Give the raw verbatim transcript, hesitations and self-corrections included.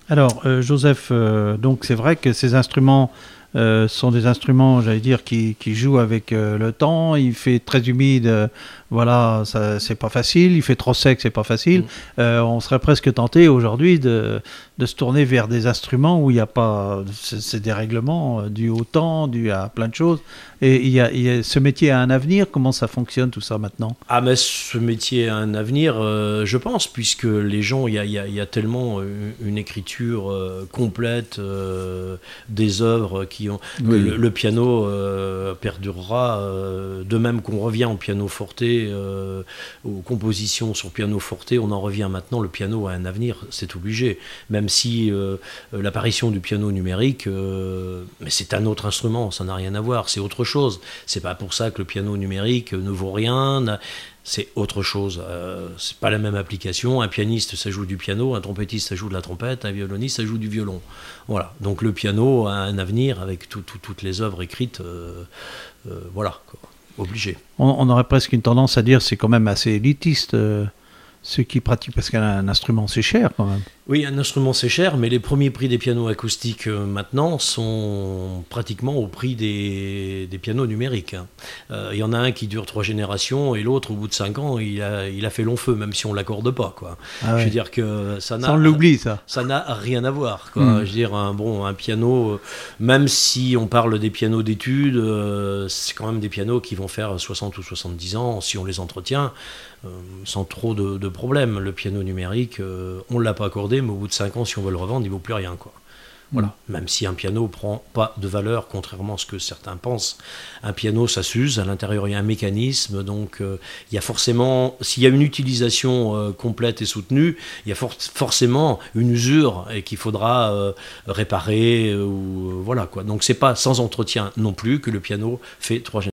Alors, euh, Joseph, euh, donc c'est vrai que ces instruments euh, sont des instruments, j'allais dire, qui, qui jouent avec euh, le temps. Il fait très humide, euh, voilà, ça, c'est pas facile. Il fait trop sec, c'est pas facile. Mm. Euh, on serait presque tenté aujourd'hui de, de se tourner vers des instruments où il n'y a pas ces, ces dérèglements euh, dus au temps, dus à plein de choses. Et il y a, il y a- ce métier a un avenir. Comment ça fonctionne tout ça maintenant? Ah, mais ce métier a un avenir, euh, je pense, puisque les gens, il y a, il y a- il y a tellement euh, une écriture euh, complète euh, des œuvres qui ont que Oui. le, le piano euh, perdurera. Euh, de même qu'on revient au piano forte, euh, aux compositions sur piano forte, on en revient maintenant. Le piano a un avenir, c'est obligé. Même si euh, l'apparition du piano numérique, euh, mais c'est un autre instrument, ça n'a rien à voir, c'est autre chose. C'est pas pour ça que le piano numérique ne vaut rien. n'a- C'est autre chose. Euh, c'est pas la même application. Un pianiste, ça joue du piano. Un trompettiste, ça joue de la trompette. Un violoniste, ça joue du violon. Voilà. Donc le piano a un avenir avec tout- tout- toutes les œuvres écrites. euh, euh, voilà. Quoi. Obligé. On, on aurait presque une tendance à dire c'est quand même assez élitiste. Euh, ceux qui pratiquent, parce qu'un instrument c'est cher quand même. Oui, un instrument c'est cher, mais les premiers prix des pianos acoustiques euh, maintenant sont pratiquement au prix des, des pianos numériques. hein. Euh, Il y en a un qui dure trois générations et l'autre, au bout de cinq ans, il a, il a fait long feu, même si on ne l'accorde pas. Quoi. Ah Je veux ouais. dire que ça Ça, on n'a, l'oublie ça. ça n'a rien à voir. Quoi. Hmm. Je veux dire, un, bon, un piano, euh, même si on parle des pianos d'études, euh, c'est quand même des pianos qui vont faire soixante ou soixante-dix ans si on les entretient. euh, sans trop de, de problèmes. Le piano numérique, euh, on ne l'a pas accordé, mais au bout de cinq ans, si on veut le revendre, il ne vaut plus rien. Quoi. Voilà. Mm. Même si un piano ne prend pas de valeur, contrairement à ce que certains pensent. Un piano, ça s'use, à l'intérieur, il y a un mécanisme, donc euh, il y a forcément, s'il y a une utilisation euh, complète et soutenue, il y a for- forcément une usure et qu'il faudra euh, réparer, euh, ou, euh, voilà, quoi. Donc c'est pas sans entretien non plus que le piano fait trois générations.